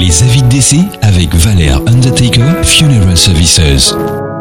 Les avis de décès avec Valère Undertaker Funeral Services.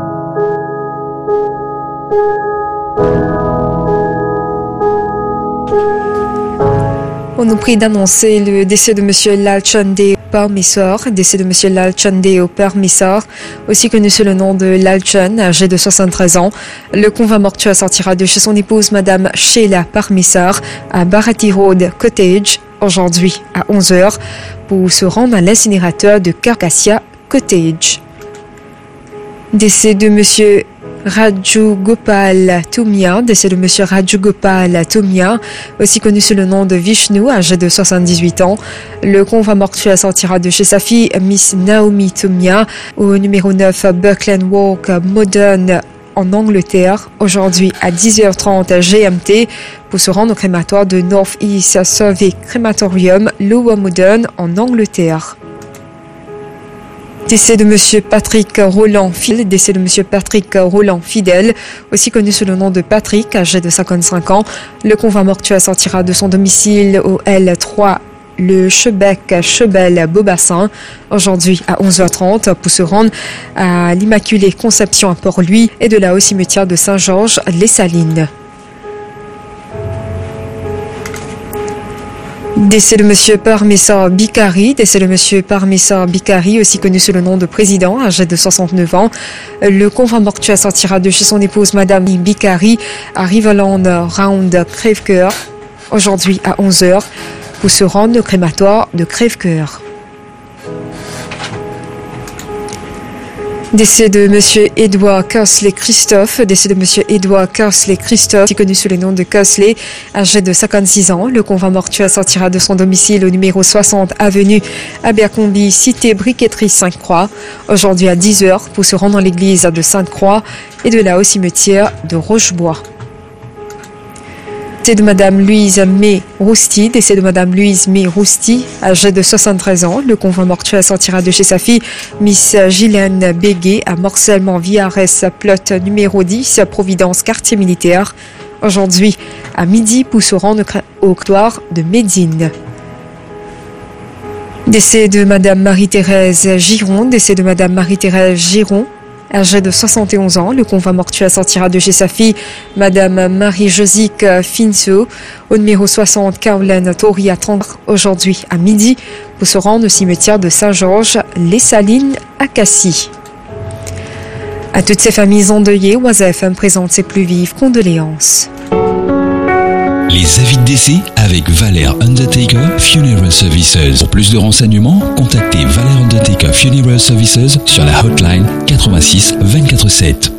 On nous prie d'annoncer le décès de Monsieur Lalchande Parmissor, décès de Monsieur Lalchande Parmissor, aussi connu sous le nom de Lalchan, âgé de 73 ans. Le convoi mortuaire sortira de chez son épouse, Madame Sheila Parmissor, à Bharati Road Cottage, aujourd'hui à 11h, pour se rendre à l'incinérateur de Carcassia Cottage. Décès de Monsieur Rajugopal Tumia, décès de Monsieur Rajugopal Tumia, aussi connu sous le nom de Vishnu, âgé de 78 ans. Le convoi mortuaire sortira de chez sa fille, Miss Naomi Tumia, au numéro 9 Buckland Walk, Modern, en Angleterre, aujourd'hui à 10h30 GMT, pour se rendre au crématoire de North East Survey Crematorium, Lower Modern, en Angleterre. Décès de Monsieur Patrick Roland Fidel, décès de Monsieur Patrick Roland Fidel, aussi connu sous le nom de Patrick, âgé de 55 ans. Le convoi mortuaire sortira de son domicile au L3, le Chebec-Chebel-Beaubassin, aujourd'hui à 11h30, pour se rendre à l'Immaculée Conception à Port-Louis et de là au cimetière de Saint-Georges-les-Salines. Décès de Monsieur Parmissor Bikari, décès de Monsieur Parmissor Bikari, aussi connu sous le nom de Président, âgé de 69 ans. Le convoi mortuaire sortira de chez son épouse Madame Bikari à Riverland Round Crèvecoeur, aujourd'hui à 11h, pour se rendre au crématoire de Crèvecoeur. Décès de Monsieur Edward Kersley Christophe, décès de Monsieur Edward Kersley Christophe, qui est connu sous le nom de Kersley, âgé de 56 ans. Le convoi mortuaire sortira de son domicile au numéro 60 avenue Abercrombie, cité Briqueterie Sainte-Croix, aujourd'hui à 10h, pour se rendre dans l'église de Sainte-Croix et de là au cimetière de Rochebois. Décès de Madame Louise May Rousti, décès de Madame Louise May Rousti, âgée de 73 ans. Le convoi mortuaire sortira de chez sa fille, Miss Gilliane Béguet, à Morcellement-Viares, plot numéro 10, Providence, quartier militaire, aujourd'hui à midi, pour se rendre au cloître de Médine. Décès de Madame Marie-Thérèse Giron, décès de Madame Marie-Thérèse Giron, âgée de 71 ans. Le convoi mortuaire sortira de chez sa fille, Madame Marie-Josique Finceau, au numéro 60 Caroline Tori à 30, aujourd'hui à midi, pour se rendre au cimetière de Saint-Georges-les-Salines à Cassis. À toutes ces familles endeuillées, Oise FM présente ses plus vives condoléances. Les avis de décès avec Valère Undertaker Funeral Services. Pour plus de renseignements, contactez Valère Undertaker Funeral Services sur la hotline 86 24 7.